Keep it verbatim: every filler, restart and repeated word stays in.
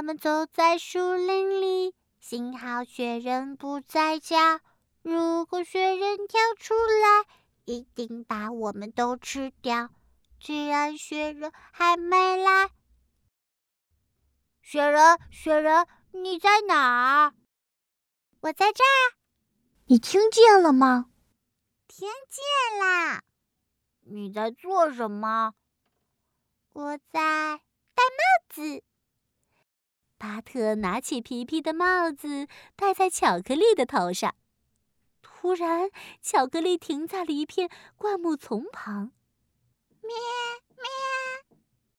们走在树林里，幸好雪人不在家。如果雪人跳出来，一定把我们都吃掉。既然雪人还没来，雪人，雪人，你在哪儿？我在这儿。 你听见了吗？ 听见啦。你在做什么？我在戴帽子。 巴特拿起皮皮的帽子，戴在巧克力的头上。突然，巧克力停在了一片灌木丛旁。 咩咩！